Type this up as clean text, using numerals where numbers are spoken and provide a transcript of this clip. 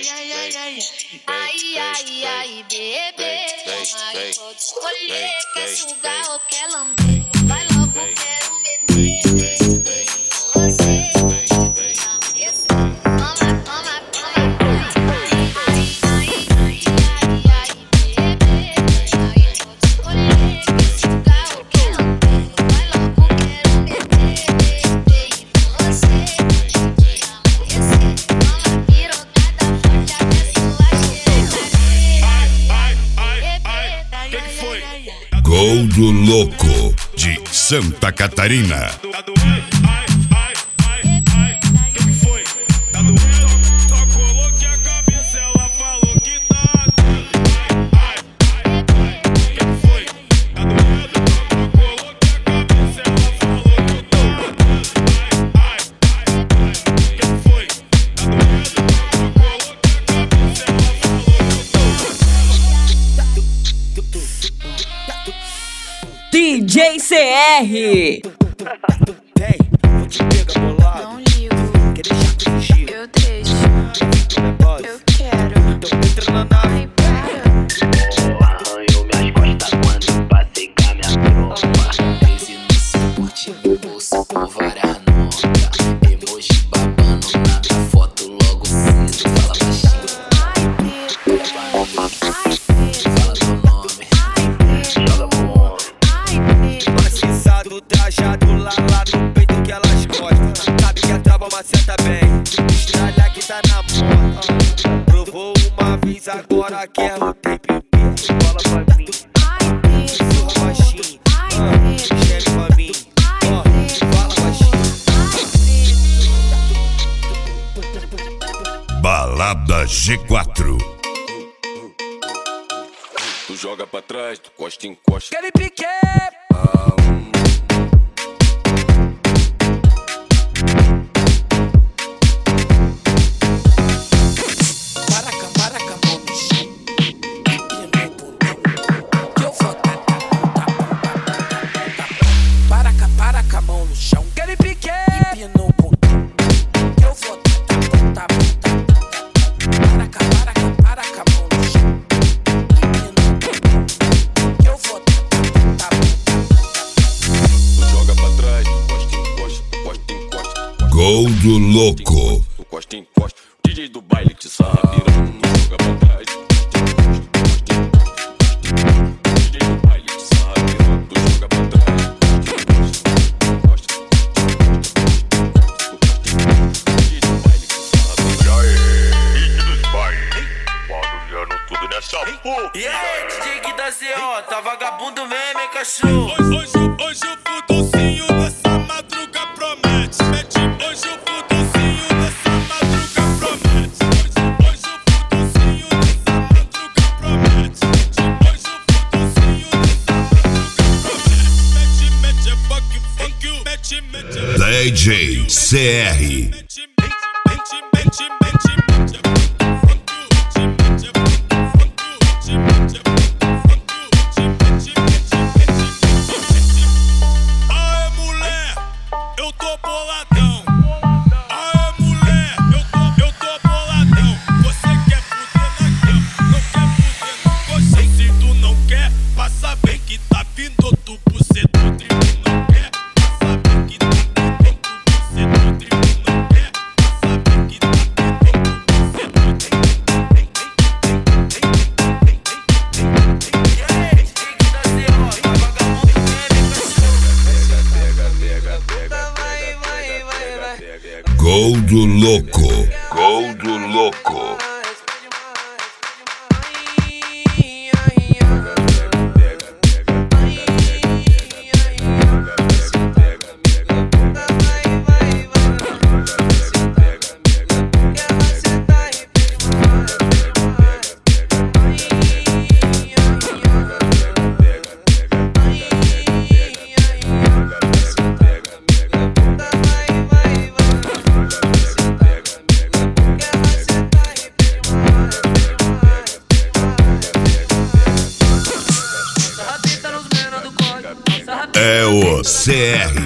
Ai, bebê, aí pode escolher, quer sugar ou quer lamber. Vai logo, quero meter você. Gol do Louco, de Santa Catarina. DJ CR. Vou te pegar bolado. Não ligo, Quer deixar tu fugir? eu deixo, eu quero. Então entra na nave. Ai, para. Arranhou minhas costas quando passei com a minha tropa. 13 no suporte, no bolso com várias notas. Emoji babando na minha foto, logo cedo. Fala baixinho, fala teu nome, joga pro homem. Maciçado, trajado lá no peito que elas gostam. Sabe que a trava maceta bem, estralha que tá na moda. Provou uma vez, agora quer o tempo. Bola pra mim, surra baixinho, escreve pra mim, fala baixinho. Balada G4. Tu joga pra trás, tu costa em costa. Aquele pique! Para com a mão no chão. Empina o bumbum, que eu vou dar. Para com a mão no chão. Aquele pique! Empina o bumbum, que eu vou dar. Para com a mão no chão. Empina o bumbum, que eu vou dar. Tu joga pra trás, tu costa em costa, tu costa em costa. Gol do Louco. Tu costa em costa. DJ do baile te sarra pirando. Tu joga pra trás, tu costa em costa. DJ do baile te sarra pirando. Tu joga pra trás, tu costa em costa. DJ do baile te sarra pirando. E aí, hit dos bailes, barulhando tudo nessa porra. E aí, DJ que da CO, tá vagabundo mesmo, hein, cachorro? Hoje o fudocinho dessa madruga promete. Hoje o fudocinho dessa madruga promete. Hoje o fudocinho dessa madruga promete. Hoje o fudocinho dessa madruga promete. Mete, funk, DJ CR. Aê, mulher, eu tô boladão. Aê, mulher, eu tô boladão. Você quer fuder na cama, não quer fuder no colchão. Se tu não quer, passa bem que tá vindo outro bucetão. Se tu não quer, passa bem que tá vindo outro bucetão. Se tu não quer, passa bem que tá vindo outro bucetão. E aí, DJ que da CO, tá vagabundo mesmo, hein, cachorro? Vai. Gol do Louco. Gol do Louco. É o CR.